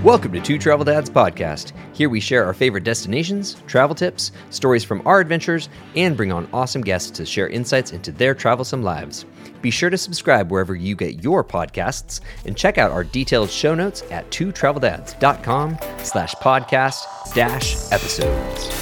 Welcome to Two Travel Dads Podcast. Here we share our favorite destinations, travel tips, stories from our adventures, and bring on awesome guests to share insights into their travelsome lives. Be sure to subscribe wherever you get your podcasts and check out our detailed show notes at twotraveldads.com/podcast-episodes.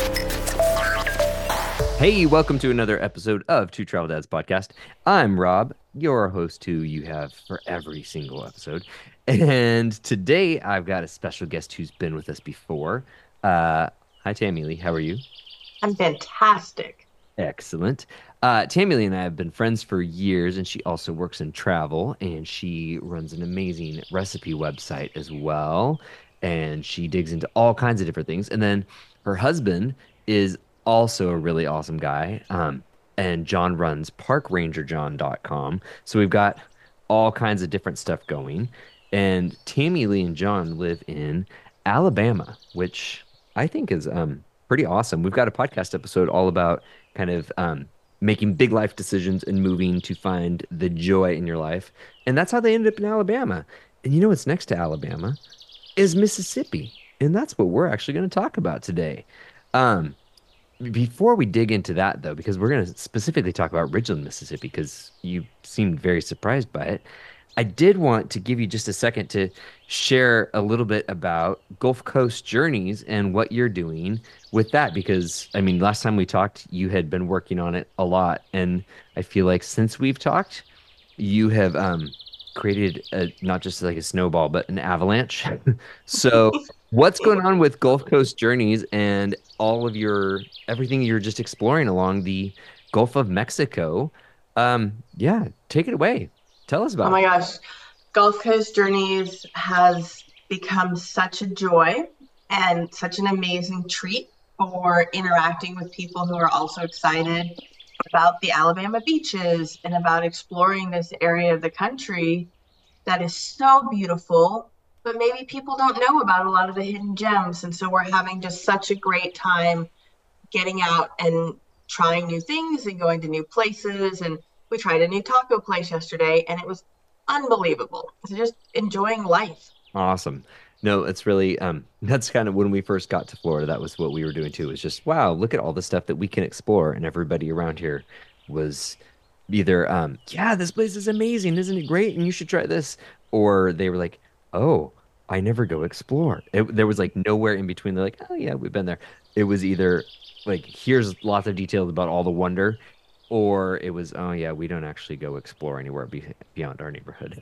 Hey, welcome to another episode of Two Travel Dads Podcast. I'm Rob, your host who you have for every single episode. And today I've got a special guest who's been with us before. Hi, Tammy Lee. How are you? I'm fantastic. Excellent. Tammy Lee and I have been friends for years, and she also works in travel, and she runs an amazing recipe website as well. And she digs into all kinds of different things. And then her husband is also a really awesome guy. And John runs parkrangerjohn.com. So we've got all kinds of different stuff going. And Tammy Lee and John live in Alabama, which I think is pretty awesome. We've got a podcast episode all about kind of making big life decisions and moving to find the joy in your life. And that's how they ended up in Alabama. And you know what's next to Alabama is Mississippi. And that's what we're actually going to talk about today. Before we dig into that, though, because we're going to specifically talk about Ridgeland, Mississippi, because you seemed very surprised by it, I did want to give you just a second to share a little bit about Gulf Coast Journeys and what you're doing with that, because, I mean, last time we talked, you had been working on it a lot, and I feel like since we've talked, you have created not just like a snowball, but an avalanche. So what's going on with Gulf Coast Journeys and all of everything you're just exploring along the Gulf of Mexico? Yeah, take it away. Tell us about it. Oh my gosh. Gulf Coast Journeys has become such a joy and such an amazing treat for interacting with people who are also excited about the Alabama beaches and about exploring this area of the country that is so beautiful, but maybe people don't know about a lot of the hidden gems. And so we're having just such a great time getting out and trying new things and going to new places. And we tried a new taco place yesterday, and it was unbelievable. So just enjoying life. Awesome. No, it's really that's kind of when we first got to Florida, that was what we were doing too. It was just, wow, look at all the stuff that we can explore. And everybody around here was either yeah, this place is amazing, isn't it great? And you should try this. Or they were like, oh, I never go explore. There was like nowhere in between. They're like, oh yeah, we've been there. It was either like, here's lots of details about all the wonder, or it was, oh yeah, we don't actually go explore anywhere beyond our neighborhood.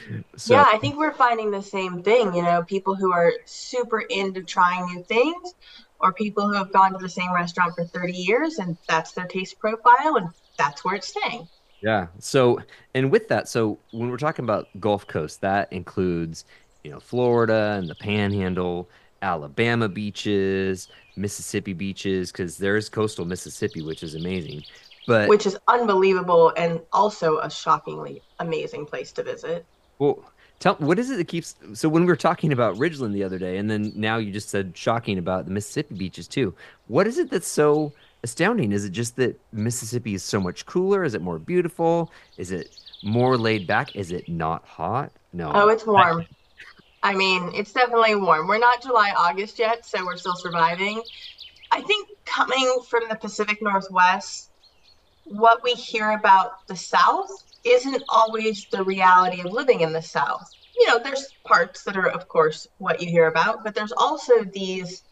So Yeah, I think we're finding the same thing, people who are super into trying new things, or people who have gone to the same restaurant for 30 years and that's their taste profile and that's where it's staying. yeah. So, and with that, so when we're talking about Gulf Coast, that includes, Florida and the Panhandle, Alabama beaches, Mississippi beaches, because there's coastal Mississippi, which is amazing. But Which is unbelievable and also a shockingly amazing place to visit. well, what is it that keeps? So when we were talking about Ridgeland the other day, and then now you just said shocking about the Mississippi beaches too. What is it that's so astounding? Is it just that Mississippi is so much cooler? Is it more beautiful? Is it more laid back? Is it not hot? Oh, No. it's warm. I mean, it's definitely warm. We're not July, August yet, so we're still surviving. I think coming from the Pacific Northwest, what we hear about the South isn't always the reality of living in the South. There's parts that are, of course, what you hear about, but there's also these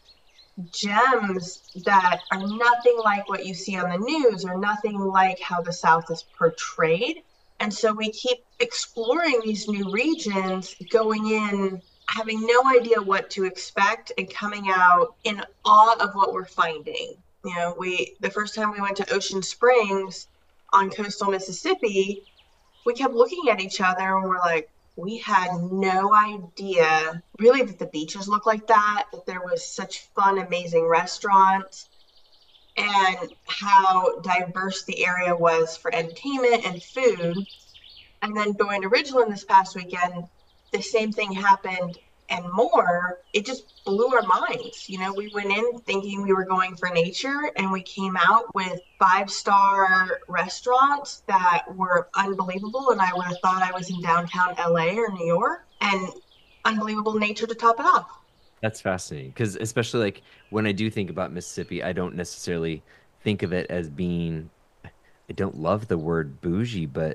gems that are nothing like what you see on the news or nothing like how the South is portrayed. And so we keep exploring these new regions, going in, having no idea what to expect and coming out in awe of what we're finding. The first time we went to Ocean Springs on coastal Mississippi, we kept looking at each other and we're like, we had no idea really that the beaches looked like that there was such fun, amazing restaurants, and how diverse the area was for entertainment and food. And then going to Ridgeland this past weekend, the same thing happened and more. It just blew our minds. We went in thinking we were going for nature, and we came out with 5-star restaurants that were unbelievable. And I would have thought I was in downtown LA or New York. And unbelievable nature to top it off. That's fascinating because especially like when I do think about Mississippi, I don't necessarily think of it as being, I don't love the word bougie, but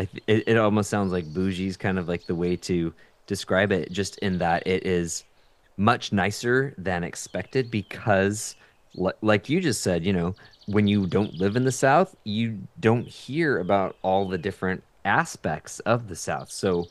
it almost sounds like bougie is kind of like the way to describe it, just in that it is much nicer than expected because, like you just said, when you don't live in the South, you don't hear about all the different aspects of the South. So,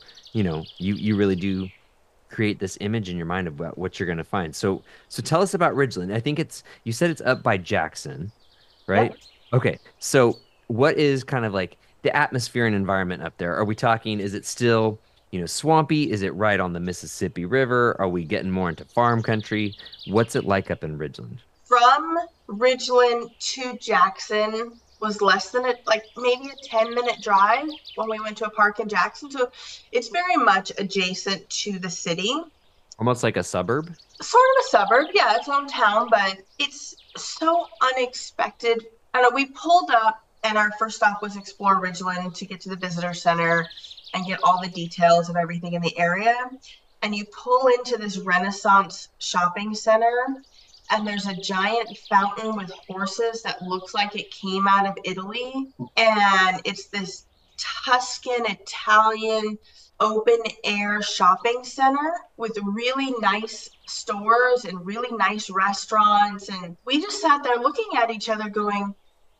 you really do create this image in your mind about what you're going to find. So tell us about Ridgeland. I think you said it's up by Jackson, right? Yep. Okay. So what is kind of like the atmosphere and environment up there? Are we talking, is it still, swampy? Is it right on the Mississippi River? Are we getting more into farm country? What's it like up in Ridgeland? From Ridgeland to Jackson was less than like maybe a 10-minute drive when we went to a park in Jackson. So it's very much adjacent to the city. Almost like a suburb? Sort of a suburb, yeah, its own town, but it's so unexpected. I don't know, we pulled up and our first stop was explore Ridgeland to get to the visitor center and get all the details of everything in the area. And you pull into this Renaissance shopping center, and there's a giant fountain with horses that looks like it came out of Italy. And it's this Tuscan Italian open air shopping center with really nice stores and really nice restaurants. And we just sat there looking at each other going,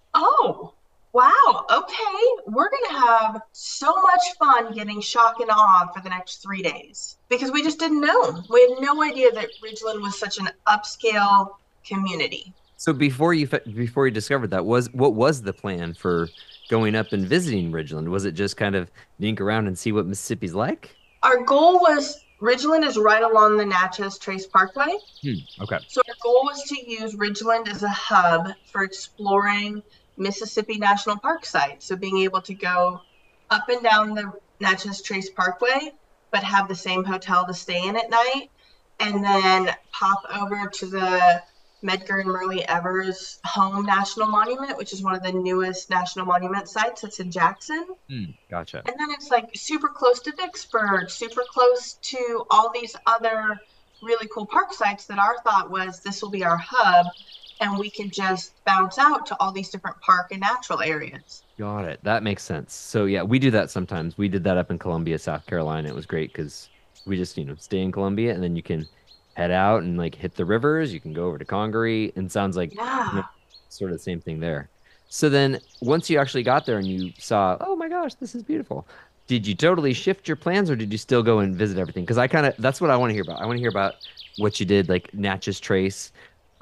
oh, wow, okay, we're going to have so much fun getting shock and awe for the next 3 days because we just didn't know. We had no idea that Ridgeland was such an upscale community. So before you discovered that, what was the plan for going up and visiting Ridgeland? Was it just kind of dink around and see what Mississippi's like? Our goal was Ridgeland is right along the Natchez Trace Parkway. Okay. So our goal was to use Ridgeland as a hub for exploring Mississippi National Park sites. So being able to go up and down the Natchez Trace Parkway, but have the same hotel to stay in at night, and then pop over to the Medgar and Murray Evers Home National Monument, which is one of the newest national monument sites that's in Jackson. Gotcha. And then it's like super close to Vicksburg, super close to all these other really cool park sites that our thought was this will be our hub and we can just bounce out to all these different park and natural areas. Got it. That makes sense. So yeah, we do that sometimes. We did that up in Columbia, South Carolina. It was great because we just, stay in Columbia and then you can head out and like hit the rivers. You can go over to Congaree and sounds like Yeah. sort of the same thing there. So then once you actually got there and you saw, oh my gosh, this is beautiful. Did you totally shift your plans or did you still go and visit everything? Because that's what I want to hear about. I want to hear about what you did, like Natchez Trace.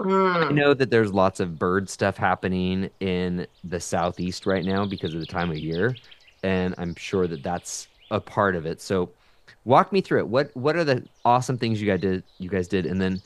I Mm. know that there's lots of bird stuff happening in the southeast right now because of the time of year, and I'm sure that that's a part of it. So, walk me through it. What are the awesome things you guys did, and then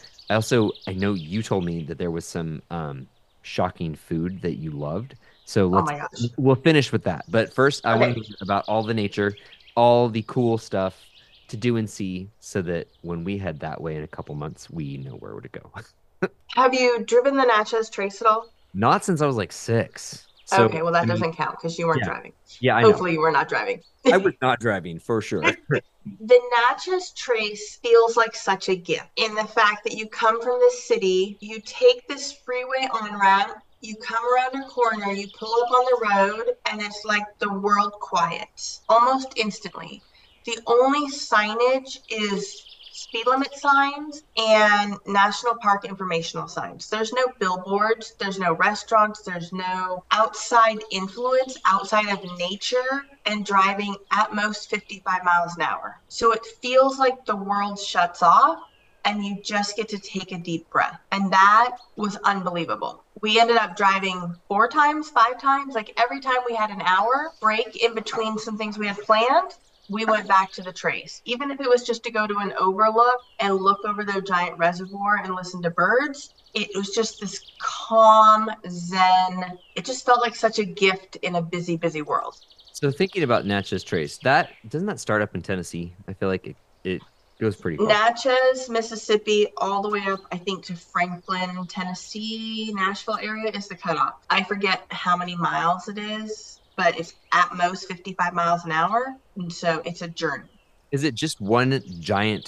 I know you told me that there was some shocking food that you loved. So Oh let's my gosh. we'll finish with that. But first, I want Okay. to hear about all the nature, all the cool stuff to do and see, so that when we head that way in a couple months, we know where to go. Have you driven the Natchez Trace at all? Not since I was like 6. So, Okay, well, I that mean, doesn't count because you weren't yeah, driving. yeah, I know. Hopefully, you were not driving. I was not driving for sure. The Natchez Trace feels like such a gift in the fact that you come from the city, you take this freeway on ramp, you come around a corner, you pull up on the road, and it's like the world quiets almost instantly. The only signage is speed limit signs and national park informational signs. There's no billboards, there's no restaurants, there's no outside influence outside of nature and driving at most 55 miles an hour. So it feels like the world shuts off and you just get to take a deep breath. And that was unbelievable. We ended up driving 4 times, 5 times, like every time we had an hour break in between some things we had planned, we went back to the trace. Even if it was just to go to an overlook and look over their giant reservoir and listen to birds, it was just this calm, zen. It just felt like such a gift in a busy, busy world. So thinking about Natchez Trace, that doesn't that start up in Tennessee? I feel like it goes pretty far. Natchez, Mississippi, all the way up, I think, to Franklin, Tennessee, Nashville area is the cutoff. I forget how many miles it is, but it's at most 55 miles an hour. And so it's a journey. Is it just one giant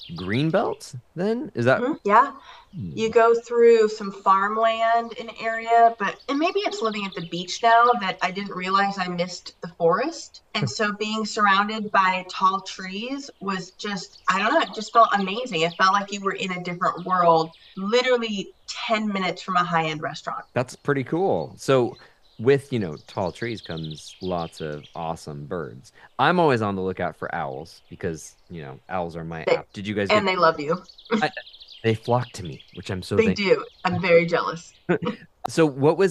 Greenbelt then? Is that? Yeah. Hmm. You go through some farmland in area, but and maybe it's living at the beach now that I didn't realize I missed the forest. And so being surrounded by tall trees was just, I don't know, it just felt amazing. It felt like you were in a different world, literally 10 minutes from a high-end restaurant. That's pretty cool. So with, tall trees comes lots of awesome birds. I'm always on the lookout for owls because, owls are my They, app. Did you guys and get they love you. I, they flock to me, which I'm so They thankful. do. I'm very jealous. So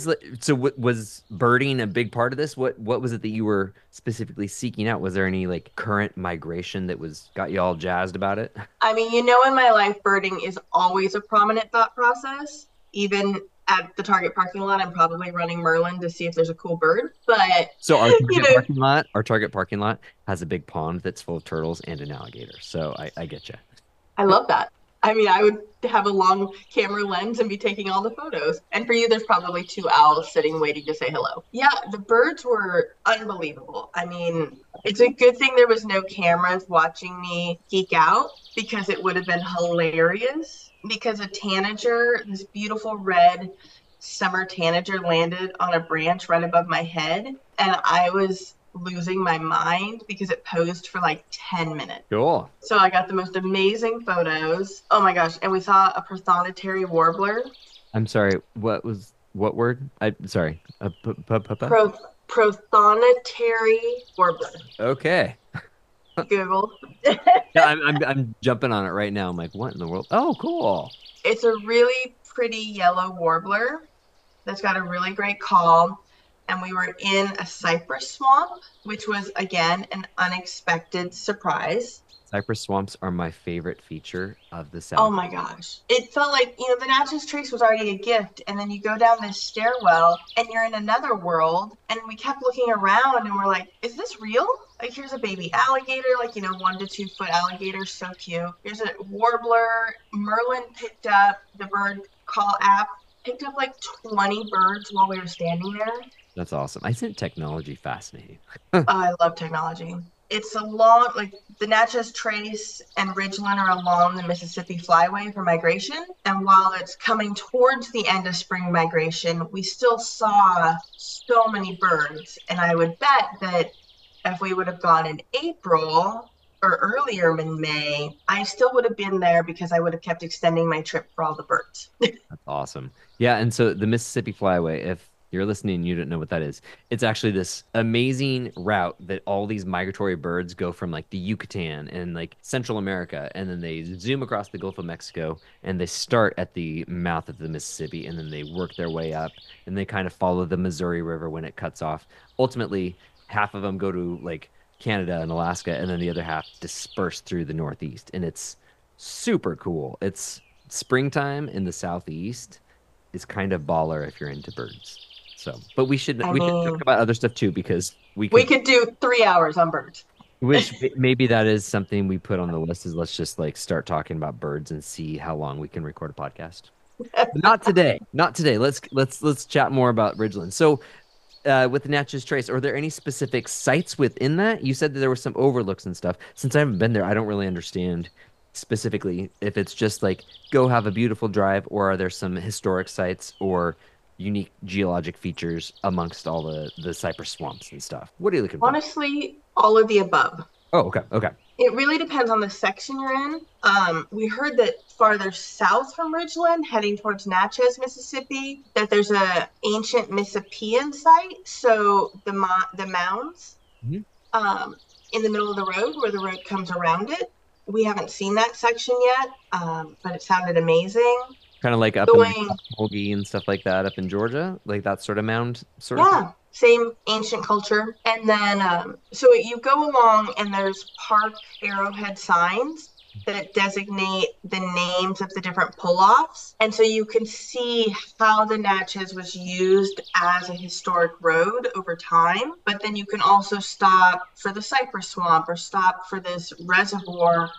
what was birding a big part of this? What was it that you were specifically seeking out? Was there any like current migration that was got you all jazzed about it? I mean, in my life, birding is always a prominent thought process. Even at the Target parking lot, I'm probably running Merlin to see if there's a cool bird. But, So you know, Our Target parking lot has a big pond that's full of turtles and an alligator. So I get you. I love that. I mean, I would have a long camera lens and be taking all the photos. And for you, there's probably two owls sitting waiting to say hello. Yeah, the birds were unbelievable. I mean, it's a good thing there was no cameras watching me geek out because it would have been hilarious. Because a tanager, this beautiful red summer tanager, landed on a branch right above my head. And I was losing my mind because it posed for like 10 minutes. Cool. So I got the most amazing photos. Oh my gosh. And we saw a prothonotary warbler. I'm sorry. What word? I sorry. Pro- Prothonotary warbler. Okay. Google. Yeah, I'm jumping on it right now. I'm like, what in the world? Oh, cool. It's a really pretty yellow warbler that's got a really great call. And we were in a cypress swamp, which was, again, an unexpected surprise. Cypress swamps are my favorite feature of the Oh South. my gosh. It felt like, the Natchez Trace was already a gift. And then you go down this stairwell and you're in another world. And we kept looking around and we're like, is this real? Like, here's a baby alligator, like, 1 to 2 foot alligator. So cute. Here's a warbler. Merlin picked up the bird call app, picked up like 20 birds while we were standing there. That's awesome. I think technology fascinating. I love technology. It's along, like, the Natchez Trace and Ridgeland are along the Mississippi Flyway for migration. And while it's coming towards the end of spring migration, we still saw so many birds. And I would bet that if we would have gone in April or earlier in May, I still would have been there because I would have kept extending my trip for all the birds. That's awesome. Yeah, and so the Mississippi Flyway, if you're listening and you don't know what that is, it's actually this amazing route that all these migratory birds go from like the Yucatan and like Central America, and then they zoom across the Gulf of Mexico and they start at the mouth of the Mississippi and then they work their way up and they kind of follow the Missouri River when it cuts off. Ultimately, half of them go to like Canada and Alaska, and then the other half disperse through the Northeast. And it's super cool. It's springtime in the Southeast is kind of baller if you're into birds. So, but I we should talk mean, about other stuff too because we we could could do 3 hours on birds. wish maybe that is something we put on the list is let's just like start talking about birds and see how long we can record a podcast. But not today. Not today. Let's chat more about Ridgeland. So, with the Natchez Trace, are there any specific sites within that? You said that there were some overlooks and stuff. Since I haven't been there, I don't really understand specifically if it's just like go have a beautiful drive, or are there some historic sites or unique geologic features amongst all the cypress swamps and stuff? What are you looking for? Honestly, all of the above. Oh, okay, okay. It really depends on the section you're in. We heard that farther south from Ridgeland, heading towards Natchez, Mississippi, that there's a ancient Mississippian site. So the mounds Mhm. um, in the middle of the road where the road comes around it. We haven't seen that section yet, but it sounded amazing. Kind of like up in like Going Muskogee and stuff like that up in Georgia, like that sort of mound sort of thing. Yeah, same ancient culture. And then, so you go along, and there's park arrowhead signs that designate the names of the different pull-offs. And so you can see how the Natchez was used as a historic road over time. But then you can also stop for the cypress swamp or stop for this reservoir,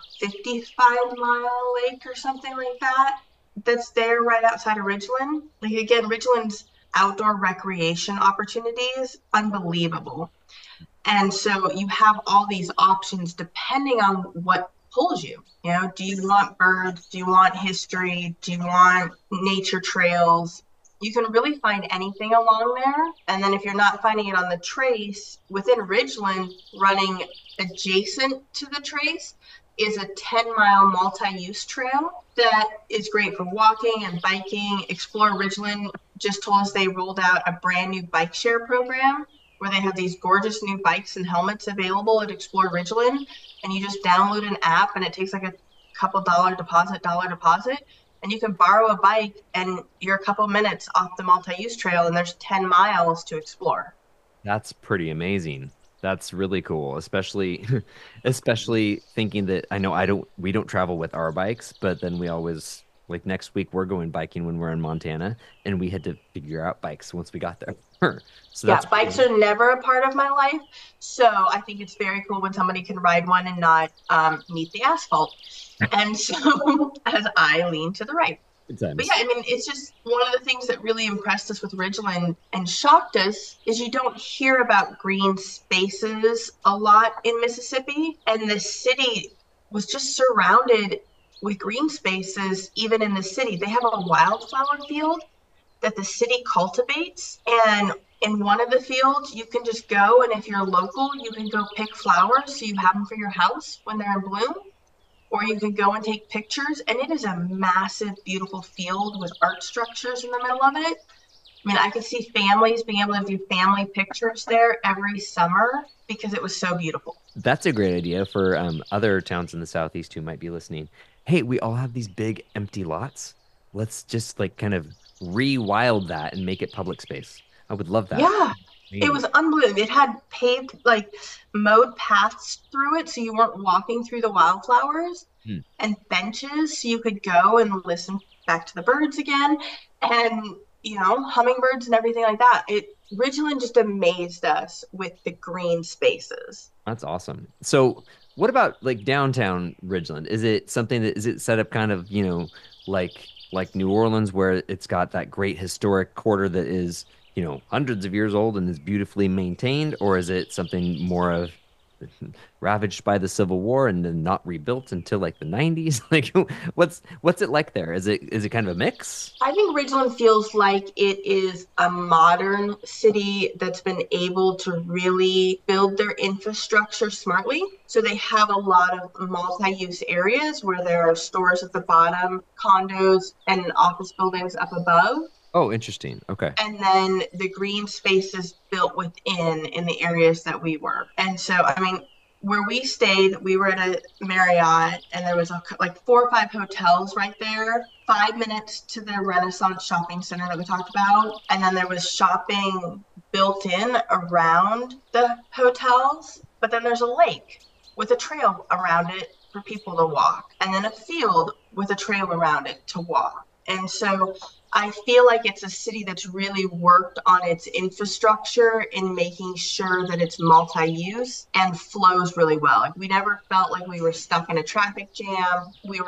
55-mile lake or something like that. That's there right outside of Ridgeland. Like, again, Ridgeland's outdoor recreation opportunities unbelievable. And so you have all these options depending on what pulls you. You know, do you want birds? Do you want history? Do you want nature trails? You can really find anything along there. And then if you're not finding it on the trace, within Ridgeland, running adjacent to the trace is a 10-mile multi-use trail that is great for walking and biking. Explore Ridgeland just told us they rolled out a brand new bike share program where they have these gorgeous new bikes and helmets available at Explore Ridgeland, and you just download an app and it takes like a couple dollar deposit, and you can borrow a bike and you're a couple minutes off the multi-use trail and there's 10 miles to explore. That's pretty amazing. That's really cool, especially especially thinking that I know I don't we don't travel with our bikes, but then we always like next week we're going biking when we're in Montana and we had to figure out bikes once we got there. So Yeah, that's bikes cool. are never a part of my life. So I think it's very cool when somebody can ride one and not meet the asphalt. And so as I lean to the right. Good But yeah, times. I mean, it's just one of the things that really impressed us with Ridgeland and shocked us is you don't hear about green spaces a lot in Mississippi. And the city was just surrounded with green spaces, even in the city. They have a wildflower field that the city cultivates. And in one of the fields, you can just go, and if you're local, you can go pick flowers so you have them for your house when they're in bloom, or you can go and take pictures. And it is a massive, beautiful field with art structures in the middle of it. I mean, I could see families being able to do family pictures there every summer because it was so beautiful. That's a great idea for other towns in the Southeast who might be listening. Hey, we all have these big empty lots. Let's just like kind of rewild that and make it public space. I would love that. Yeah, it Amazing. was unbelievable. It had paved, like mowed paths through it so you weren't walking through the wildflowers, Hmm. and benches so you could go and listen back to the birds again, and hummingbirds and everything like that. Ridgeland just amazed us with the green spaces. That's awesome. So, what about like downtown Ridgeland? Is it something that is it set up kind of, like New Orleans where it's got that great historic quarter that is, hundreds of years old and is beautifully maintained, or is it something more of ravaged by the Civil War and then not rebuilt until like the 90s? Like what's it like there? Is it kind of a mix? I think Ridgeland feels like it is a modern city that's been able to really build their infrastructure smartly. So they have a lot of multi-use areas where there are stores at the bottom, condos, and office buildings up above. Oh, interesting. Okay. And then the green spaces built within in the areas that we were. And so, I mean, where we stayed, we were at a Marriott, and there was like 4 or 5 hotels right there. 5 minutes to the Renaissance Shopping Center that we talked about, and then there was shopping built in around the hotels. But then there's a lake with a trail around it for people to walk, and then a field with a trail around it to walk. And so I feel like it's a city that's really worked on its infrastructure in making sure that it's multi-use and flows really well. Like we never felt like we were stuck in a traffic jam.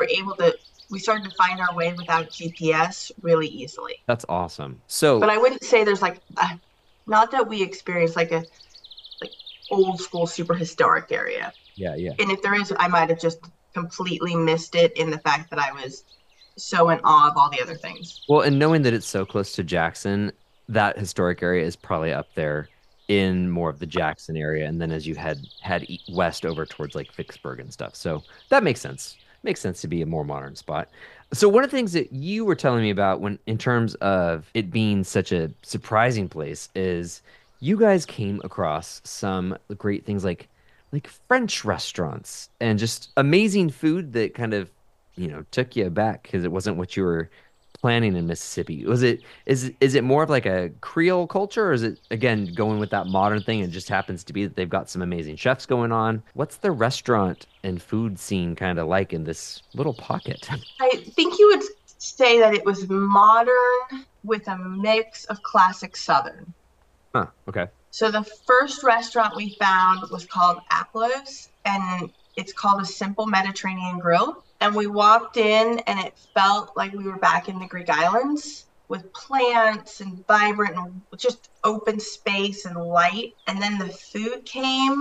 We started to find our way without GPS really easily. That's awesome. But So, I wouldn't say there's not that we experienced like a like old school super historic area. yeah, yeah. And if there is, I might have just completely missed it in the fact that I was so in awe of all the other things. Well, and knowing that it's so close to Jackson, that historic area is probably up there in more of the Jackson area, and then as you head west over towards like Vicksburg and stuff. So that makes sense. Makes sense to be a more modern spot. So one of the things that you were telling me about when in terms of it being such a surprising place is you guys came across some great things like French restaurants and just amazing food that kind of took you back because it wasn't what you were planning in Mississippi. Is it more of like a Creole culture, or is it again going with that modern thing and just happens to be that they've got some amazing chefs going on? What's the restaurant and food scene kind of like in this little pocket? I think you would say that it was modern with a mix of classic Southern. Huh, okay. So the first restaurant we found was called Aplos, and it's called a simple Mediterranean grill. And we walked in, and it felt like we were back in the Greek islands with plants and vibrant and just open space and light. And then the food came,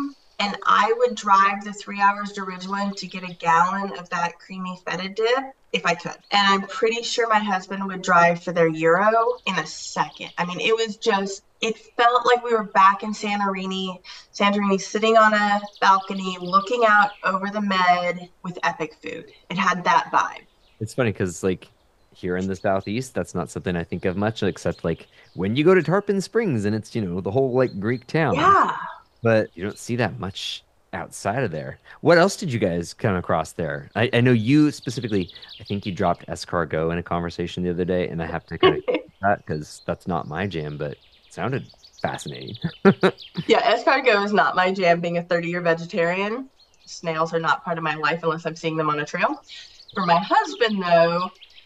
And I would drive the 3 hours to Ridgeland to get a gallon of that creamy feta dip if I could. And I'm pretty sure my husband would drive for their gyro in a second. I mean, it was just, it felt like we were back in Santorini, sitting on a balcony, looking out over the Med with epic food. It had that vibe. It's funny because like here in the Southeast, that's not something I think of much, except like when you go to Tarpon Springs and it's, the whole like Greek town, Yeah. but you don't see that much outside of there. What else did you guys come across there? I know you specifically, I think you dropped escargot in a conversation the other day, and I have to kind of that because that's not my jam, but it sounded fascinating. Yeah, escargot is not my jam, being a 30-year vegetarian. Snails are not part of my life unless I'm seeing them on a trail. For my husband, though,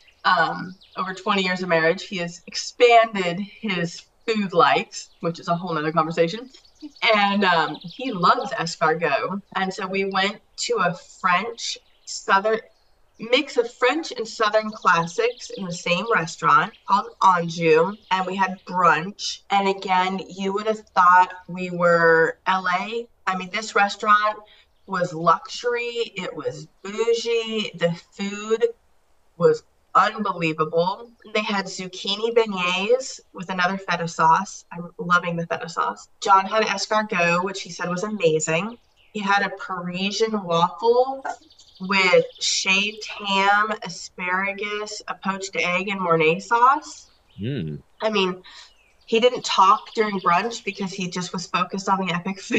over 20 years of marriage, he has expanded his food likes, which is a whole nother conversation. And he loves escargot. And so we went to a French southern mix of French and Southern classics in the same restaurant called Anjou, and we had brunch. And again, you would have thought we were LA. I mean, this restaurant was luxury, it was bougie, the food was unbelievable. They had zucchini beignets with another feta sauce. I'm loving the feta sauce. John had escargot, which he said was amazing. He had a Parisian waffle with shaved ham, asparagus, a poached egg, and Mornay sauce. Hmm. I mean, he didn't talk during brunch because he just was focused on the epic food.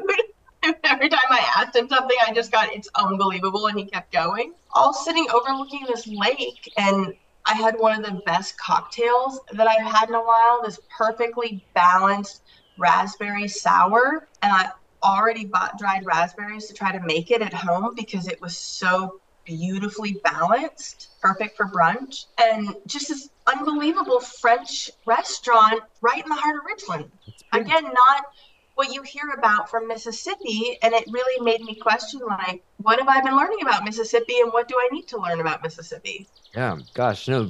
Every time I asked him something, I just got, it's unbelievable. And he kept going. All sitting overlooking this lake. And I had one of the best cocktails that I've had in a while, this perfectly balanced raspberry sour. And I already bought dried raspberries to try to make it at home because it was so beautifully balanced, perfect for brunch, and just this unbelievable French restaurant right in the heart of Richland. It's pretty. Again, not what you hear about from Mississippi, and it really made me question, like, what have I been learning about Mississippi, and what do I need to learn about Mississippi? Yeah, gosh, no,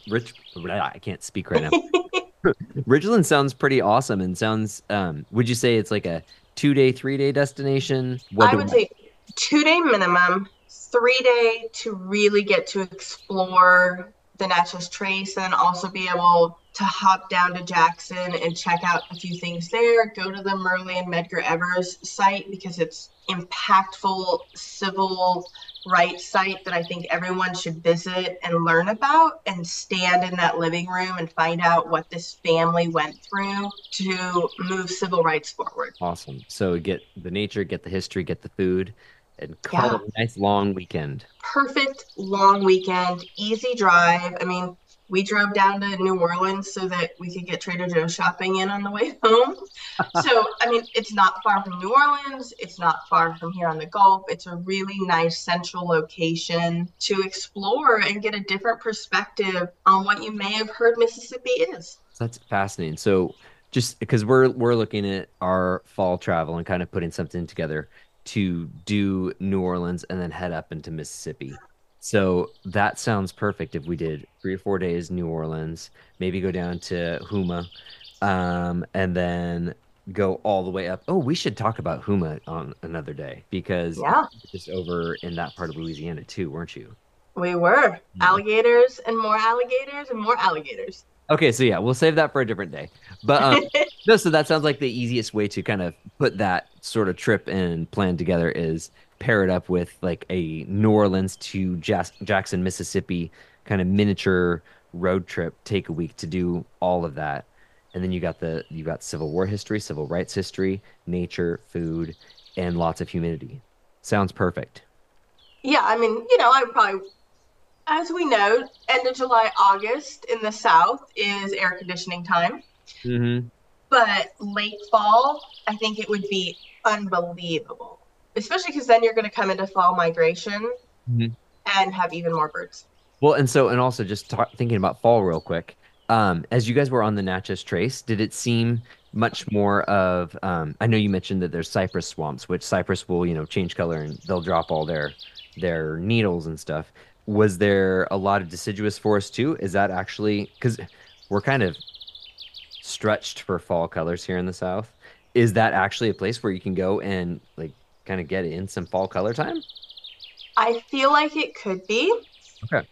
I can't speak right now. Ridgeland sounds pretty awesome and sounds, would you say it's like a 2 day, 3 day destination? What I do would say 2 day minimum, 3 day to really get to explore the Natchez Trace and also be able to hop down to Jackson and check out a few things there. Go to the Murray and Medgar Evers site because it's impactful civil rights site that I think everyone should visit and learn about and stand in that living room and find out what this family went through to move civil rights forward. awesome? So get the nature, get the history, get the food, and call Yeah, it a nice long weekend. perfect long weekend, easy drive. I mean, we drove down to New Orleans so that we could get Trader Joe's shopping in on the way home. So, I mean, it's not far from New Orleans. It's not far from here on the Gulf. It's a really nice central location to explore and get a different perspective on what you may have heard Mississippi is. So that's fascinating. So just because we're looking at our fall travel and kind of putting something together to do New Orleans and then head up into Mississippi. So that sounds perfect if we did 3 or 4 days New Orleans, maybe go down to Huma, and then go all the way up. Oh, we should talk about Huma on another day because you Yeah, were just over in that part of Louisiana too, weren't you? we were. Yeah. Alligators and more alligators and more alligators. Okay, so yeah, we'll save that for a different day. But no, so that sounds like the easiest way to kind of put that sort of trip and plan together is pair it up with like a New Orleans to Jackson, Mississippi kind of miniature road trip, take a week to do all of that. And then you got Civil War history, civil rights history, nature, food, and lots of humidity. Sounds perfect. Yeah, I mean, I would probably, as we know, end of July, August in the South is air conditioning time. Hmm. But late fall, I think it would be unbelievable, especially because then you're going to come into fall migration and have even more birds. Well, and also just thinking about fall real quick. As you guys were on the Natchez Trace, did it seem much more of, I know you mentioned that there's cypress swamps, which cypress will, change color and they'll drop all their needles and stuff. Was there a lot of deciduous forest too? Is that actually because we're kind of stretched for fall colors here in the South? Is that actually a place where you can go and like kind of get in some fall color time? I feel like it could be. Okay.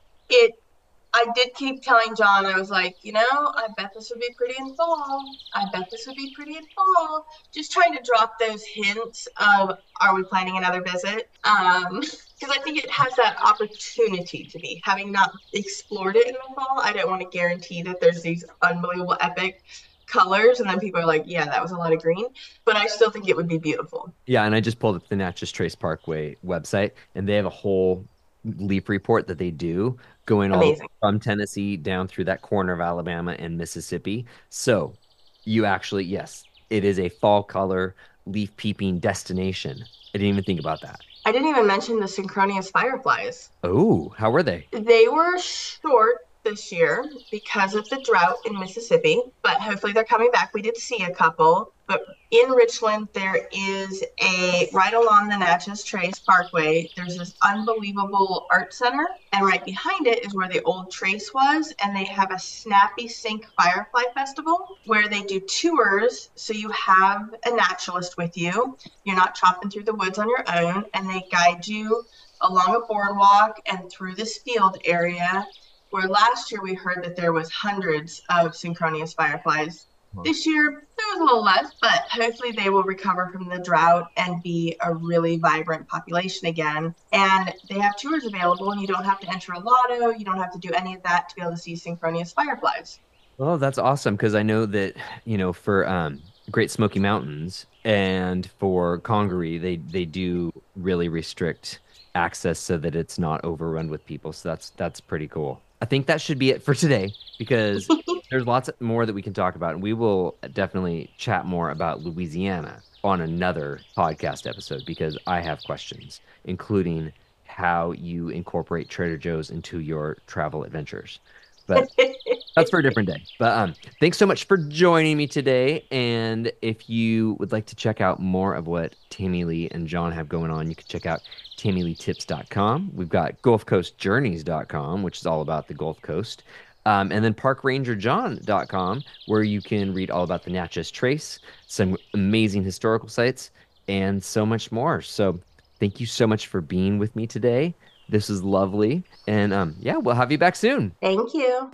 It I did keep telling John, I was like, I bet this would be pretty in fall. I bet this would be pretty in fall. Just trying to drop those hints of, are we planning another visit? Because I think it has that opportunity to be. Having not explored it in the fall, I don't want to guarantee that there's these unbelievable epic colors. And then people are like, yeah, that was a lot of green. But I still think it would be beautiful. Yeah, and I just pulled up the Natchez Trace Parkway website, and they have a whole leaf report that they do going all the way Amazing. from Tennessee down through that corner of Alabama and Mississippi. So you actually, yes, it is a fall color leaf peeping destination. I didn't even think about that. I didn't even mention the synchronous fireflies. Oh, how were they? They were short this year because of the drought in Mississippi, but hopefully they're coming back. We did see a couple, but in Richland, there is right along the Natchez Trace Parkway, there's this unbelievable art center. And right behind it is where the old Trace was. And they have a Snappy Sync Firefly Festival where they do tours. So you have a naturalist with you. You're not chopping through the woods on your own. And they guide you along a boardwalk and through this field area where last year we heard that there was hundreds of synchronous fireflies. This year there was a little less, but hopefully they will recover from the drought and be a really vibrant population again. And they have tours available, and you don't have to enter a lotto. You don't have to do any of that to be able to see synchronous fireflies. Oh, that's awesome because I know that, for Great Smoky Mountains and for Congaree, they do really restrict access so that it's not overrun with people. So that's pretty cool. I think that should be it for today because there's lots more that we can talk about, and we will definitely chat more about Louisiana on another podcast episode because I have questions, including how you incorporate Trader Joe's into your travel adventures. But that's for a different day. But thanks so much for joining me today. And if you would like to check out more of what Tammy Lee and John have going on, you can check out TammyLeeTips.com. We've got GulfCoastJourneys.com, which is all about the Gulf Coast. And then ParkRangerJohn.com, where you can read all about the Natchez Trace, some amazing historical sites, and so much more. So thank you so much for being with me today. This is lovely. And yeah, we'll have you back soon. Thank you.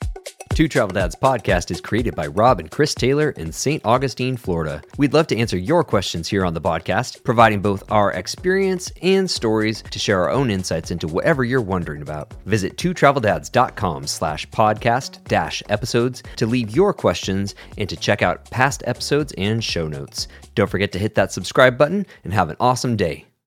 Two Travel Dads podcast is created by Rob and Chris Taylor in St. Augustine, Florida. We'd love to answer your questions here on the podcast, providing both our experience and stories to share our own insights into whatever you're wondering about. Visit twotraveldads.com/podcast-episodes to leave your questions and to check out past episodes and show notes. Don't forget to hit that subscribe button and have an awesome day.